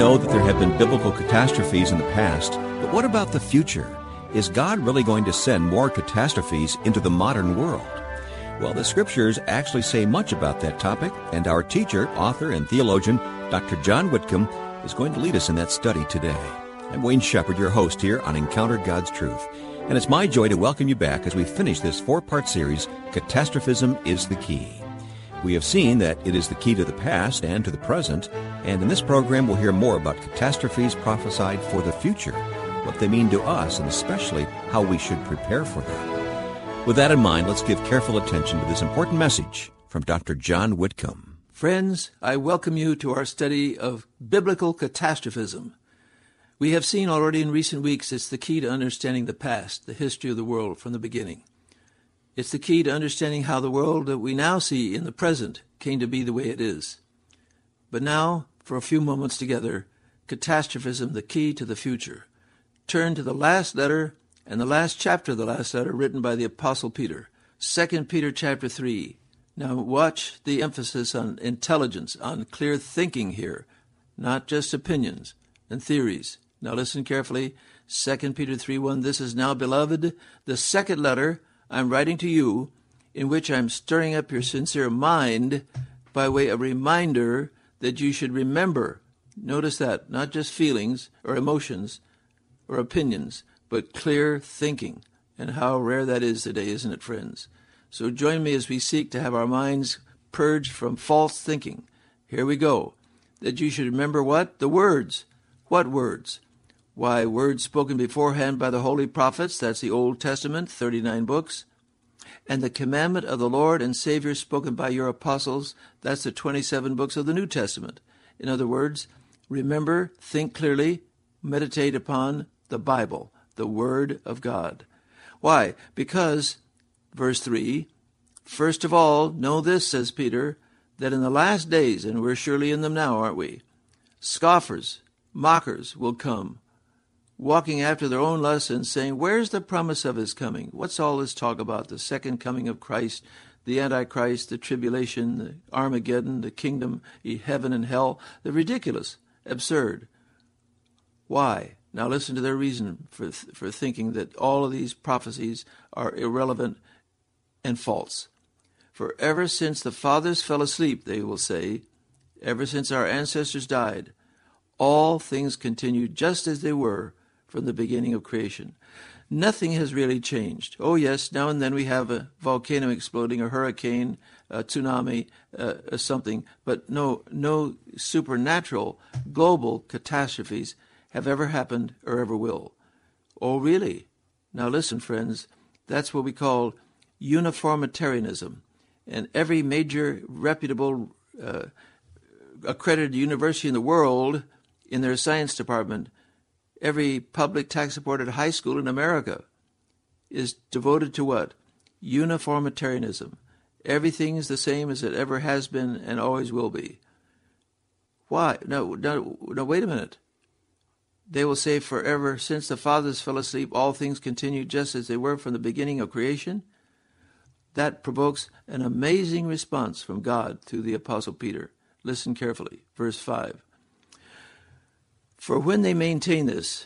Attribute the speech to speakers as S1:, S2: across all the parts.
S1: know that there have been biblical catastrophes in the past, but what about the future? Is God really going to send more catastrophes into the modern world? Well, the Scriptures actually say much about that topic, and our teacher, author, and theologian, Dr. John Whitcomb, is going to lead us in that study today. I'm Wayne Shepherd, your host here on Encounter God's Truth, and it's my joy to welcome you back as we finish this four-part series, Catastrophism is the Key. We have seen that it is the key to the past and to the present, and in this program we'll hear more about catastrophes prophesied for the future, what they mean to us, and especially how we should prepare for them. With that in mind, let's give careful attention to this important message from Dr. John Whitcomb.
S2: Friends, I welcome you to our study of biblical catastrophism. We have seen already in recent weeks it's the key to understanding the past, the history of the world from the beginning. It's the key to understanding how the world that we now see in the present came to be the way it is. But now, for a few moments together, catastrophism, the key to the future. Turn to the last letter and the last chapter of the last letter written by the Apostle Peter, 2 Peter chapter 3. Now watch the emphasis on intelligence, on clear thinking here, not just opinions and theories. Now listen carefully, 2 Peter 3:1, this is now, beloved, the second letter I'm writing to you, in which I'm stirring up your sincere mind by way of reminder that you should remember. Notice that, not just feelings or emotions or opinions, but clear thinking. And how rare that is today, isn't it, friends? So join me as we seek to have our minds purged from false thinking. Here we go. That you should remember what? The words. What words? Why, words spoken beforehand by the holy prophets, that's the Old Testament, 39 books, and the commandment of the Lord and Savior spoken by your apostles, that's the 27 books of the New Testament. In other words, remember, think clearly, meditate upon the Bible, the Word of God. Why? Because, verse 3, first of all, know this, says Peter, that in the last days, and we're surely in them now, aren't we? Scoffers, mockers will come, walking after their own lusts and saying, where's the promise of his coming? What's all this talk about? The second coming of Christ, the Antichrist, the tribulation, the Armageddon, the kingdom, heaven and hell. They're ridiculous, absurd. Why? Now listen to their reason for thinking that all of these prophecies are irrelevant and false. For ever since the fathers fell asleep, they will say, ever since our ancestors died, all things continue just as they were from the beginning of creation. Nothing has really changed. Oh yes, now and then we have a volcano exploding, a hurricane, a tsunami, something, but no supernatural global catastrophes have ever happened or ever will. Oh really? Now listen, friends, that's what we call uniformitarianism. And every major reputable accredited university in the world, in their science department, every public tax-supported high school in America is devoted to what? Uniformitarianism. Everything is the same as it ever has been and always will be. Why? No, wait a minute. They will say forever, since the fathers fell asleep, all things continue just as they were from the beginning of creation. That provokes an amazing response from God through the Apostle Peter. Listen carefully. Verse 5. For when they maintain this,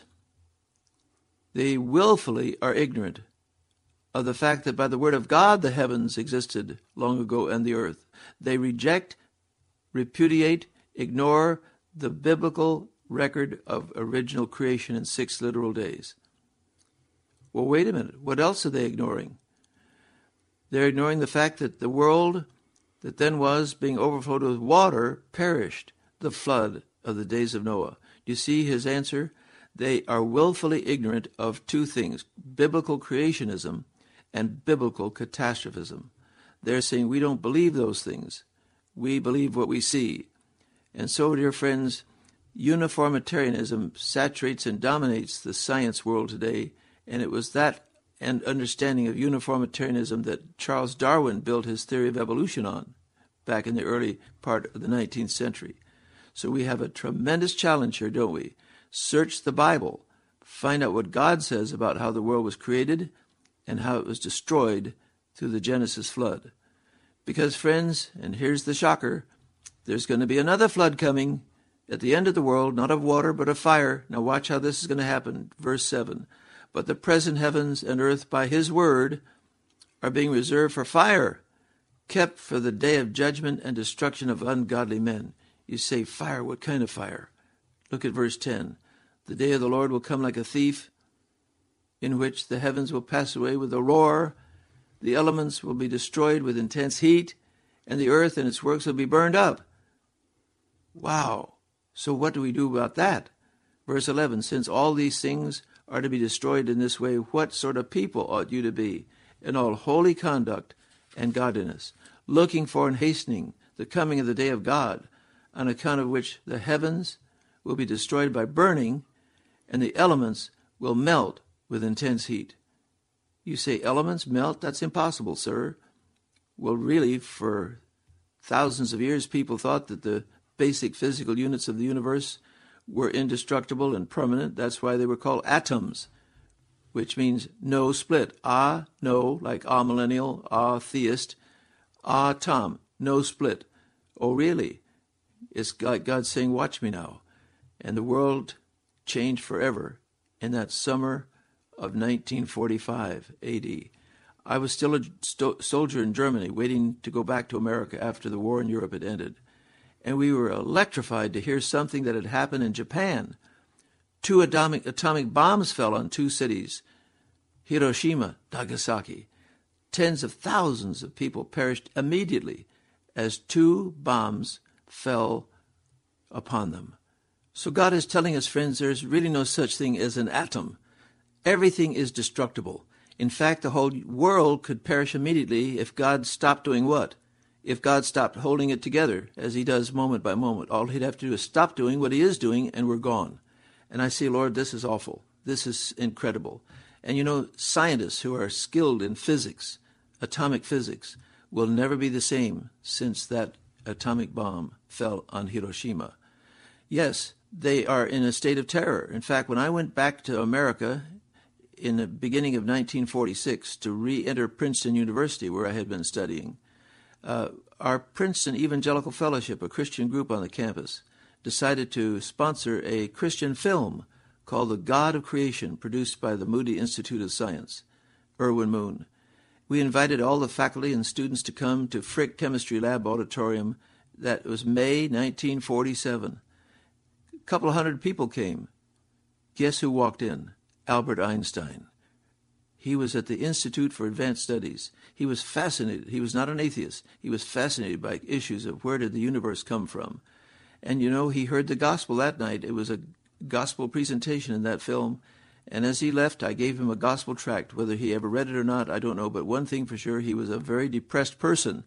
S2: they willfully are ignorant of the fact that by the word of God the heavens existed long ago and the earth. They reject, repudiate, ignore the biblical record of original creation in 6 literal days. Well, wait a minute. What else are they ignoring? They're ignoring the fact that the world that then was, being overflowed with water, perished, the flood of the days of Noah. You see his answer? They are willfully ignorant of two things, biblical creationism and biblical catastrophism. They're saying we don't believe those things. We believe what we see. And so, dear friends, uniformitarianism saturates and dominates the science world today, and it was that and understanding of uniformitarianism that Charles Darwin built his theory of evolution on back in the early part of the 19th century. So we have a tremendous challenge here, don't we? Search the Bible, find out what God says about how the world was created and how it was destroyed through the Genesis flood. Because, friends, and here's the shocker, there's going to be another flood coming, At the end of the world, not of water, but of fire. Now watch how this is going to happen. Verse 7. But the present heavens and earth by his word are being reserved for fire, kept for the day of judgment and destruction of ungodly men. You say, fire, what kind of fire? Look at verse 10. The day of the Lord will come like a thief, in which the heavens will pass away with a roar, the elements will be destroyed with intense heat, and the earth and its works will be burned up. Wow. So what do we do about that? Verse 11, since all these things are to be destroyed in this way, what sort of people ought you to be in all holy conduct and godliness, looking for and hastening the coming of the day of God, on account of which the heavens will be destroyed by burning, and the elements will melt with intense heat. You say, elements melt? That's impossible, sir. Well, really, for thousands of years, people thought that the basic physical units of the universe were indestructible and permanent. That's why they were called atoms, which means no split. No, like millennial, theist, Tom, no split. Oh, really? It's like God saying, watch me now. And the world changed forever in that summer of 1945 A.D. I was still a soldier in Germany, waiting to go back to America after the war in Europe had ended. And we were electrified to hear something that had happened in Japan. 2 atomic bombs fell on 2 cities, Hiroshima, Nagasaki. Tens of thousands of people perished immediately as 2 bombs fell upon them. So God is telling us, friends, there's really no such thing as an atom. Everything is destructible. In fact, the whole world could perish immediately if God stopped doing what? If God stopped holding it together, as he does moment by moment. All he'd have to do is stop doing what he is doing, and we're gone. And I say, Lord, this is awful. This is incredible. And you know, scientists who are skilled in physics, atomic physics, will never be the same since that atomic bomb fell on Hiroshima. Yes, they are in a state of terror. In fact, when I went back to America in the beginning of 1946 to re-enter Princeton University, where I had been studying, our Princeton Evangelical Fellowship, a Christian group on the campus, decided to sponsor a Christian film called The God of Creation, produced by the Moody Institute of Science, Irwin Moon. We invited all the faculty and students to come to Frick Chemistry Lab Auditorium. That was May 1947. A couple of hundred people came. Guess who walked in? Albert Einstein. He was at the Institute for Advanced Studies. He was fascinated. He was not an atheist. He was fascinated by issues of where did the universe come from. And you know, he heard the gospel that night. It was a gospel presentation in that film. And as he left, I gave him a gospel tract. Whether he ever read it or not, I don't know. But one thing for sure, he was a very depressed person.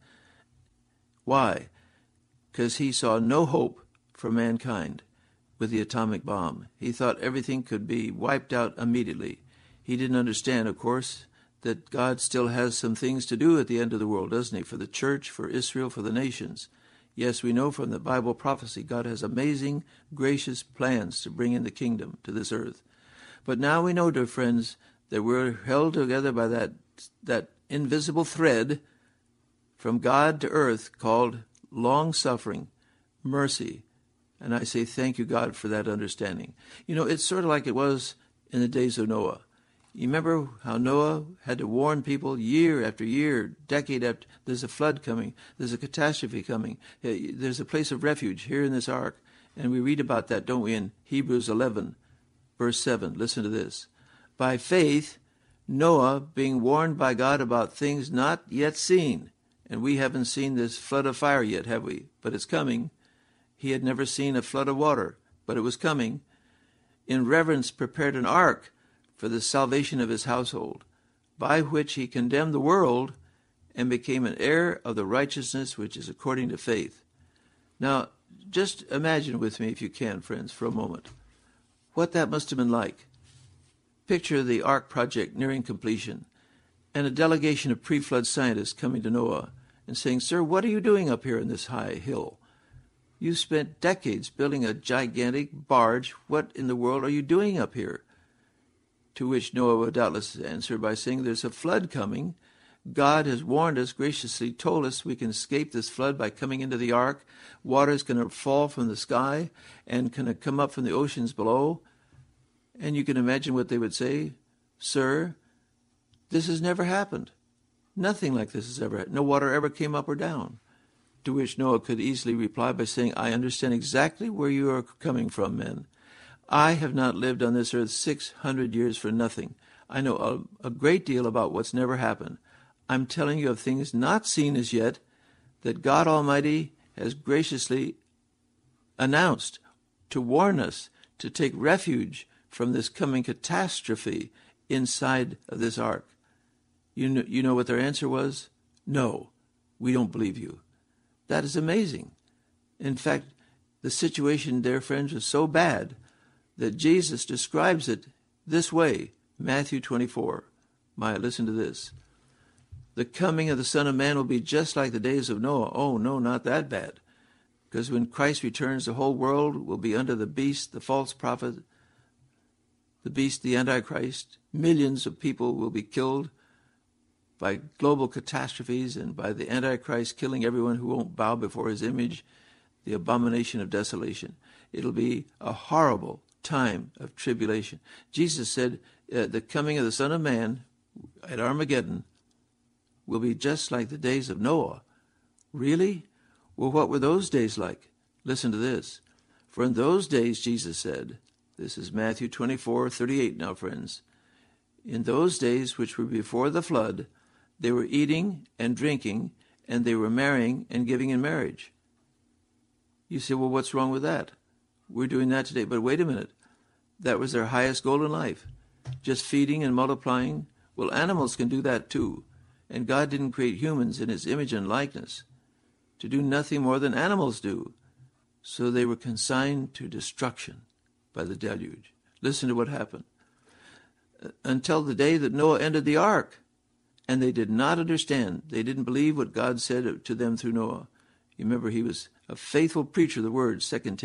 S2: Why? Because he saw no hope for mankind with the atomic bomb. He thought everything could be wiped out immediately. He didn't understand, of course, that God still has some things to do at the end of the world, doesn't he? For the church, for Israel, for the nations. Yes, we know from the Bible prophecy, God has amazing, gracious plans to bring in the kingdom to this earth. But now we know, dear friends, that we're held together by that invisible thread from God to earth called long-suffering, mercy. And I say thank you, God, for that understanding. You know, it's sort of like it was in the days of Noah. You remember how Noah had to warn people year after year, decade after, there's a flood coming, there's a catastrophe coming, there's a place of refuge here in this ark. And we read about that, don't we, in Hebrews 11, verse 7. Listen to this. By faith, Noah, being warned by God about things not yet seen, and we haven't seen this flood of fire yet, have we? But it's coming. He had never seen a flood of water, but it was coming. In reverence prepared an ark for the salvation of his household, by which he condemned the world and became an heir of the righteousness which is according to faith. Now, just imagine with me, if you can, friends, for a moment, what that must have been like. Picture the Ark project nearing completion, and a delegation of pre-flood scientists coming to Noah and saying, "Sir, what are you doing up here in this high hill? You spent decades building a gigantic barge. What in the world are you doing up here?" To which Noah would doubtless answer by saying, "There's a flood coming, God has warned us, graciously told us we can escape this flood by coming into the ark. Water is going to fall from the sky and going to come up from the oceans below. And you can imagine what they would say. Sir, this has never happened. Nothing like this has ever happened. No water ever came up or down. To which Noah could easily reply by saying, I understand exactly where you are coming from, men. I have not lived on this earth 600 years for nothing. I know a great deal about what's never happened. I'm telling you of things not seen as yet that God Almighty has graciously announced to warn us to take refuge from this coming catastrophe inside of this ark. You know what their answer was? No, we don't believe you. That is amazing. In fact, the situation, dear friends, was so bad that Jesus describes it this way. Matthew 24. Listen to this. The coming of the Son of Man will be just like the days of Noah. Oh, no, not that bad. Because when Christ returns, the whole world will be under the beast, the false prophet, the beast, the Antichrist. Millions of people will be killed by global catastrophes and by the Antichrist killing everyone who won't bow before his image, the abomination of desolation. It'll be a horrible time of tribulation. Jesus said the coming of the Son of Man at Armageddon will be just like the days of Noah. Really? Well, what were those days like? Listen to this. For in those days, Jesus said, this is Matthew 24:38 now, friends. In those days which were before the flood, they were eating and drinking, and they were marrying and giving in marriage. You say, well, what's wrong with that? We're doing that today. But wait a minute. That was their highest goal in life. Just feeding and multiplying. Well, animals can do that too. And God didn't create humans in his image and likeness to do nothing more than animals do. So they were consigned to destruction by the deluge. Listen to what happened. Until the day that Noah entered the ark. And they did not understand. They didn't believe what God said to them through Noah. You remember he was a faithful preacher of the word,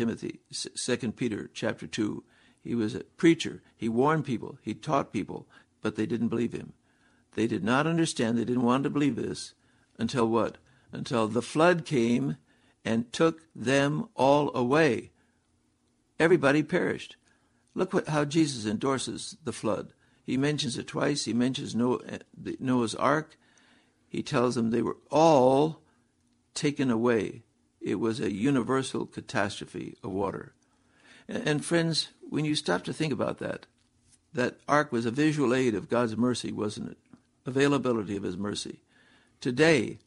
S2: 2 Peter chapter 2. He was a preacher. He warned people. He taught people. But they didn't believe him. They did not understand. They didn't want to believe this. Until what? Until the flood came and took them all away. Everybody perished. Look how Jesus endorses the flood. He mentions it twice. He mentions Noah's ark. He tells them they were all taken away. It was a universal catastrophe of water. And friends, when you stop to think about that ark was a visual aid of God's mercy, wasn't it? Availability of his mercy. Today,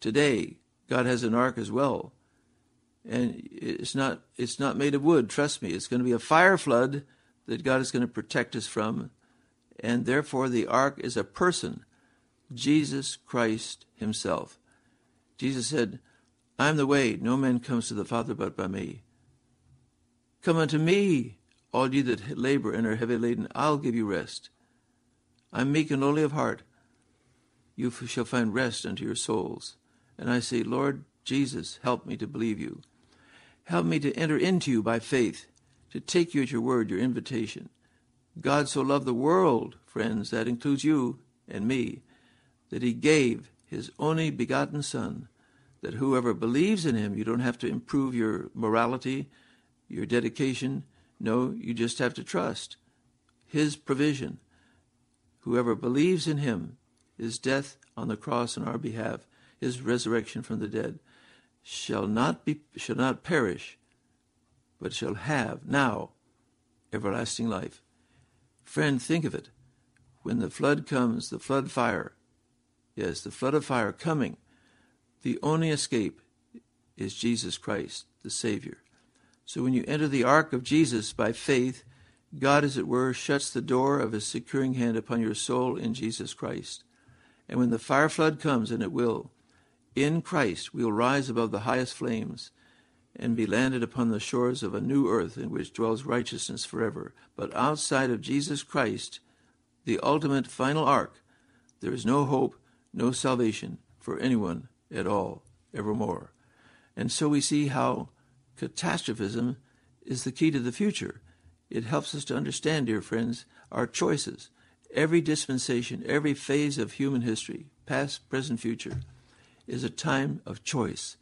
S2: God has an ark as well. And it's not made of wood, trust me. It's going to be a fire flood that God is going to protect us from. And therefore the ark is a person, Jesus Christ himself. Jesus said, I'm the way, no man comes to the Father but by me. Come unto me, all ye that labor and are heavy laden, I'll give you rest. I'm meek and lowly of heart. You shall find rest unto your souls. And I say, Lord Jesus, help me to believe you. Help me to enter into you by faith, to take you at your word, your invitation. God so loved the world, friends, that includes you and me, that he gave his only begotten Son, that whoever believes in him, you don't have to improve your morality, your dedication. No, you just have to trust his provision. Whoever believes in him, his death on the cross on our behalf, his resurrection from the dead, shall not perish, but shall have now everlasting life. Friend, think of it. When the flood comes, the flood fire, yes, the flood of fire coming, the only escape is Jesus Christ, the Savior. So when you enter the ark of Jesus by faith, God, as it were, shuts the door of his securing hand upon your soul in Jesus Christ. And when the fire flood comes, and it will, in Christ we will rise above the highest flames and be landed upon the shores of a new earth in which dwells righteousness forever. But outside of Jesus Christ, the ultimate final ark, there is no hope, no salvation for anyone at all, evermore. And so we see how catastrophism is the key to the future. It helps us to understand, dear friends, our choices. Every dispensation, every phase of human history, past, present, future, is a time of choice.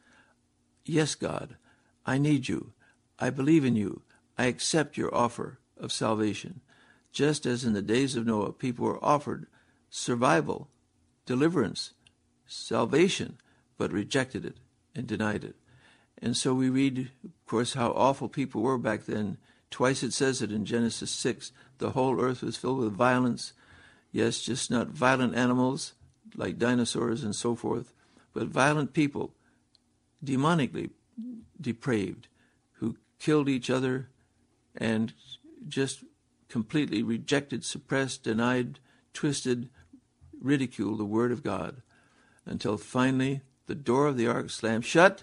S2: Yes, God, I need you. I believe in you. I accept your offer of salvation. Just as in the days of Noah, people were offered survival, deliverance, salvation, but rejected it and denied it. And so we read, of course, how awful people were back then. Twice it says it in Genesis 6. The whole earth was filled with violence. Yes, just not violent animals like dinosaurs and so forth, but violent people, demonically depraved, who killed each other and just completely rejected, suppressed, denied, twisted, ridiculed the Word of God, until finally the door of the ark slammed shut,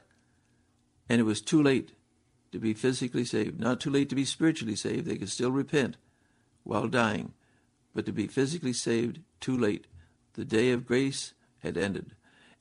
S2: and it was too late to be physically saved. Not too late to be spiritually saved. They could still repent while dying, but to be physically saved, too late. The day of grace had ended.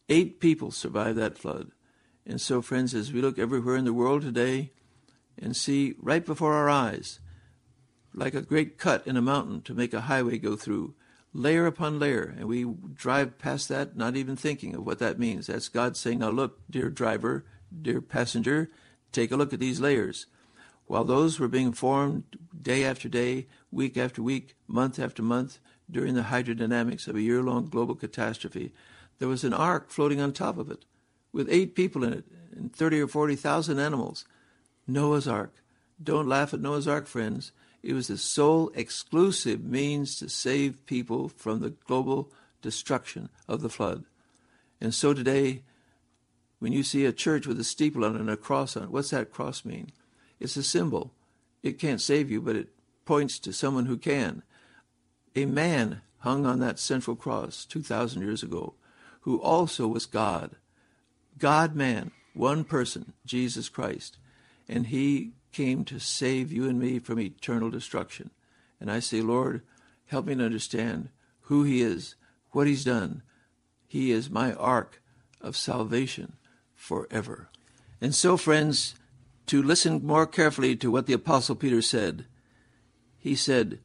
S2: 8 people survived that flood. And so, friends, as we look everywhere in the world today and see right before our eyes, like a great cut in a mountain to make a highway go through, layer upon layer, and we drive past that not even thinking of what that means. That's God saying, now look, dear driver, dear passenger, take a look at these layers. While those were being formed day after day, week after week, month after month, during the hydrodynamics of a year-long global catastrophe, there was an ark floating on top of it with 8 people in it and 30 or 40,000 animals. Noah's Ark. Don't laugh at Noah's Ark, friends. It was the sole exclusive means to save people from the global destruction of the flood. And so today, when you see a church with a steeple on it and a cross on it, what's that cross mean? It's a symbol. It can't save you, but it points to someone who can. A man hung on that central cross 2,000 years ago, who also was God. God-man, one person, Jesus Christ. And he came to save you and me from eternal destruction. And I say, Lord, help me to understand who he is, what he's done. He is my ark of salvation forever. And so, friends, to listen more carefully to what the Apostle Peter said, he said,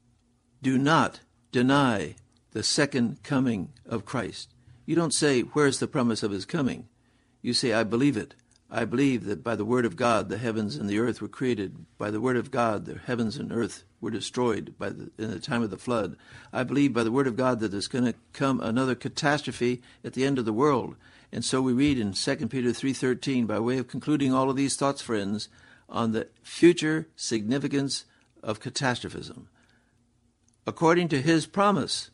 S2: do not deny the second coming of Christ. You don't say, where's the promise of his coming? You say, I believe it. I believe that by the word of God, the heavens and the earth were created. By the word of God, the heavens and earth were destroyed in the time of the flood. I believe by the word of God that there's going to come another catastrophe at the end of the world. And so we read in 2 Peter 3:13, by way of concluding all of these thoughts, friends, on the future significance of catastrophism. According to his promise,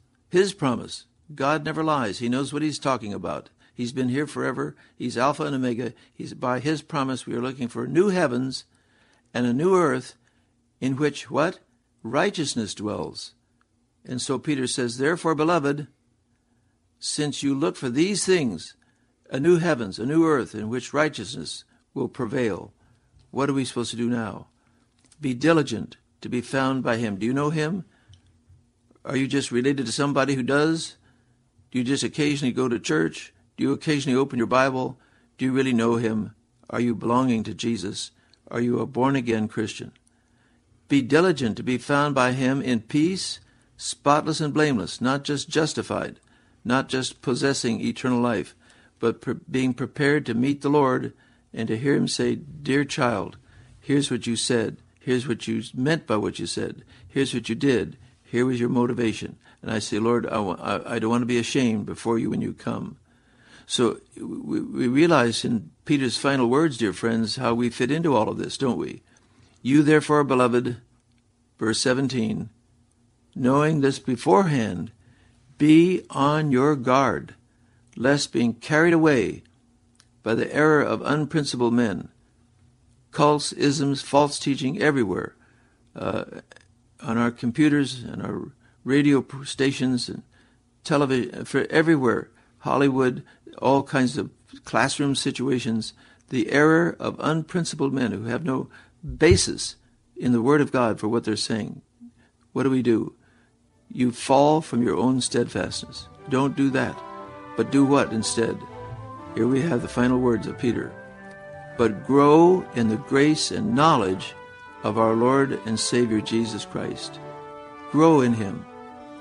S2: God never lies. He knows what he's talking about. He's been here forever. He's Alpha and Omega. By his promise, we are looking for new heavens and a new earth in which what? Righteousness dwells. And so Peter says, therefore, beloved, since you look for these things, a new heavens, a new earth in which righteousness will prevail, what are we supposed to do now? Be diligent to be found by him. Do you know him? Are you just related to somebody who does? Do you just occasionally go to church? Do you occasionally open your Bible? Do you really know him? Are you belonging to Jesus? Are you a born-again Christian? Be diligent to be found by him in peace, spotless and blameless, not just justified, not just possessing eternal life, but being prepared to meet the Lord and to hear him say, dear child, here's what you said. Here's what you meant by what you said. Here's what you did. Here was your motivation. And I say, Lord, I don't want to be ashamed before you when you come. So we realize in Peter's final words, dear friends, how we fit into all of this, don't we? You therefore, beloved, verse 17, knowing this beforehand, be on your guard, lest being carried away by the error of unprincipled men, cults, isms, false teaching everywhere, on our computers and our radio stations and television, for everywhere, Hollywood, all kinds of classroom situations, the error of unprincipled men who have no basis in the Word of God for what they're saying. What do? You fall from your own steadfastness. Don't do that. But do what instead? Here we have the final words of Peter. But grow in the grace and knowledge of our Lord and Savior Jesus Christ. Grow in him.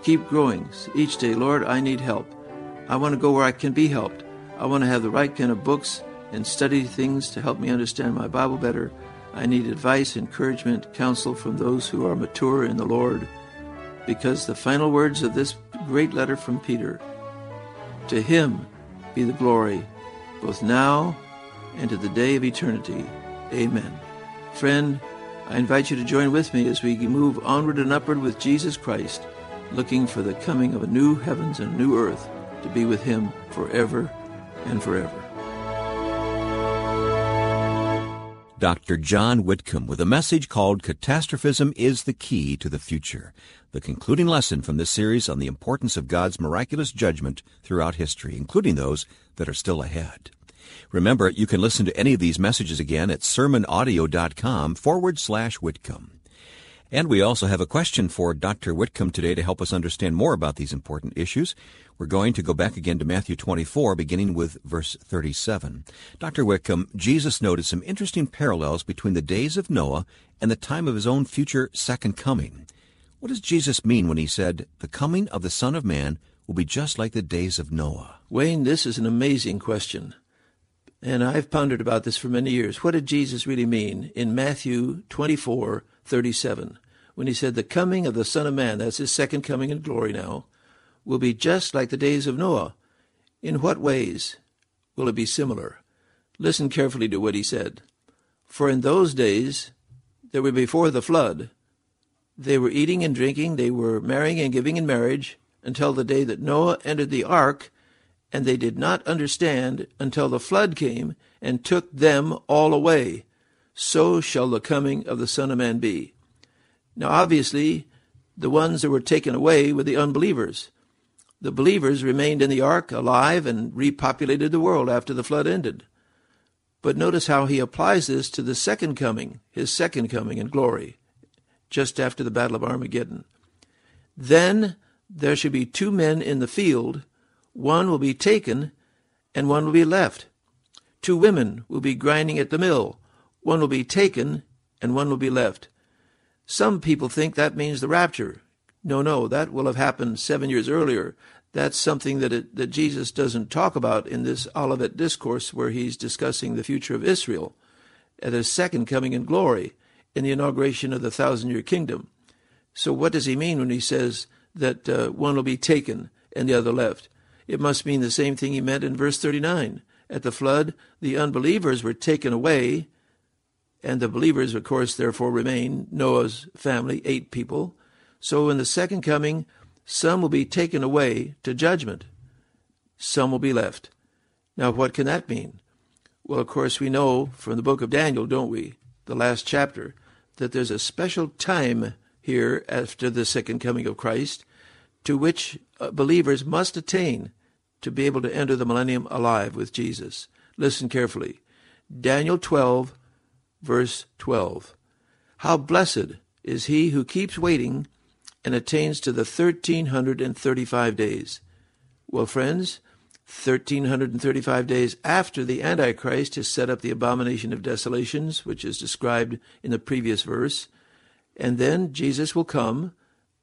S2: Keep growing each day. Lord, I need help. I want to go where I can be helped. I want to have the right kind of books and study things to help me understand my Bible better. I need advice, encouragement, counsel from those who are mature in the Lord, because the final words of this great letter from Peter, to him be the glory, both now and to the day of eternity. Amen. Friend, I invite you to join with me as we move onward and upward with Jesus Christ, looking for the coming of a new heavens and a new earth to be with him forever and forever.
S1: Dr. John Whitcomb with a message called Catastrophism is the Key to the Future, the concluding lesson from this series on the importance of God's miraculous judgment throughout history, including those that are still ahead. Remember, you can listen to any of these messages again at sermonaudio.com/Whitcomb. And we also have a question for Dr. Whitcomb today to help us understand more about these important issues. We're going to go back again to Matthew 24, beginning with verse 37. Dr. Whitcomb, Jesus noted some interesting parallels between the days of Noah and the time of his own future second coming. What does Jesus mean when he said, the coming of the Son of Man will be just like the days of Noah?
S2: Wayne, this is an amazing question. And I've pondered about this for many years. What did Jesus really mean in Matthew 24:37, when he said the coming of the Son of Man, that's his second coming in glory now, will be just like the days of Noah? In what ways will it be similar? Listen carefully to what he said. For in those days that were before the flood, they were eating and drinking, they were marrying and giving in marriage, until the day that Noah entered the ark, and they did not understand until the flood came and took them all away. So shall the coming of the Son of Man be. Now, obviously, the ones that were taken away were the unbelievers. The believers remained in the ark alive and repopulated the world after the flood ended. But notice how he applies this to the second coming, his second coming in glory, just after the Battle of Armageddon. Then there shall be two men in the field, one will be taken and one will be left. Two women will be grinding at the mill, one will be taken and one will be left. Some people think that means the rapture. No, that will have happened 7 years earlier. That's something that Jesus doesn't talk about in this Olivet Discourse, where he's discussing the future of Israel at his second coming in glory in the inauguration of the 1,000-year kingdom. So what does he mean when he says that one will be taken and the other left? It must mean the same thing he meant in verse 39. At the flood, the unbelievers were taken away, and the believers, of course, therefore remain, Noah's family, 8 people. So in the second coming, some will be taken away to judgment. Some will be left. Now, what can that mean? Well, of course, we know from the book of Daniel, don't we, the last chapter, that there's a special time here after the second coming of Christ to which believers must attain to be able to enter the millennium alive with Jesus. Listen carefully. Daniel 12, verse 12. How blessed is he who keeps waiting and attains to the 1,335 days. Well, friends, 1,335 days after the Antichrist has set up the abomination of desolations, which is described in the previous verse, and then Jesus will come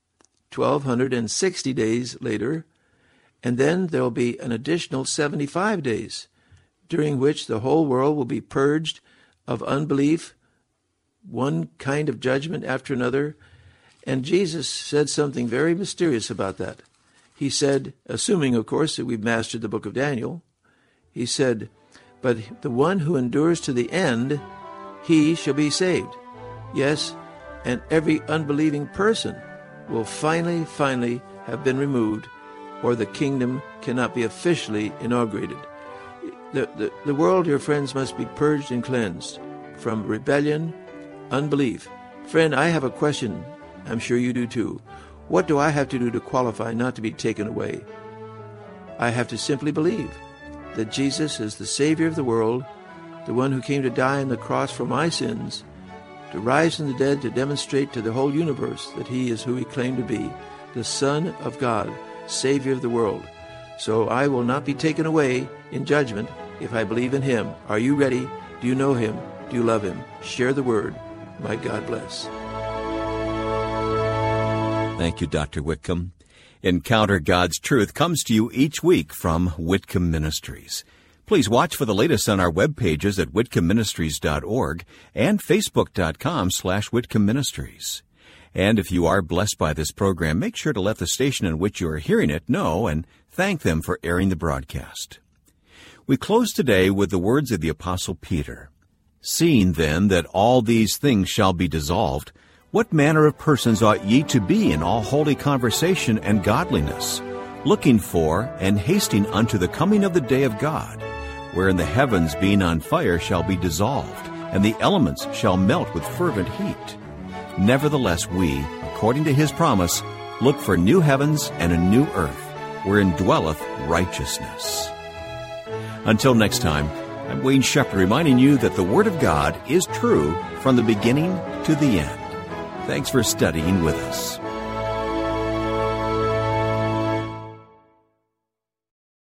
S2: 1,260 days later, and then there will be an additional 75 days, during which the whole world will be purged of unbelief, one kind of judgment after another. And Jesus said something very mysterious about that. He said, assuming, of course, that we've mastered the book of Daniel, he said, but the one who endures to the end, he shall be saved. Yes, and every unbelieving person will finally have been removed, or the kingdom cannot be officially inaugurated. The world, your friends, must be purged and cleansed from rebellion, unbelief. Friend, I have a question. I'm sure you do too. What do I have to do to qualify not to be taken away? I have to simply believe that Jesus is the Savior of the world, the one who came to die on the cross for my sins, to rise from the dead to demonstrate to the whole universe that he is who he claimed to be, the Son of God, Savior of the world. So I will not be taken away in judgment if I believe in him. Are you ready? Do you know him? Do you love him? Share the word. May God bless.
S1: Thank you, Dr. Whitcomb. Encounter God's Truth comes to you each week from Whitcomb Ministries. Please watch for the latest on our web pages at whitcombministries.org and facebook.com/Whitcomb Ministries. And if you are blessed by this program, make sure to let the station in which you are hearing it know and thank them for airing the broadcast. We close today with the words of the Apostle Peter. Seeing then that all these things shall be dissolved, what manner of persons ought ye to be in all holy conversation and godliness, looking for and hasting unto the coming of the day of God, wherein the heavens being on fire shall be dissolved, and the elements shall melt with fervent heat? Nevertheless we, according to his promise, look for new heavens and a new earth, wherein dwelleth righteousness. Until next time, I'm Wayne Shepherd reminding you that the Word of God is true from the beginning to the end. Thanks for studying with us.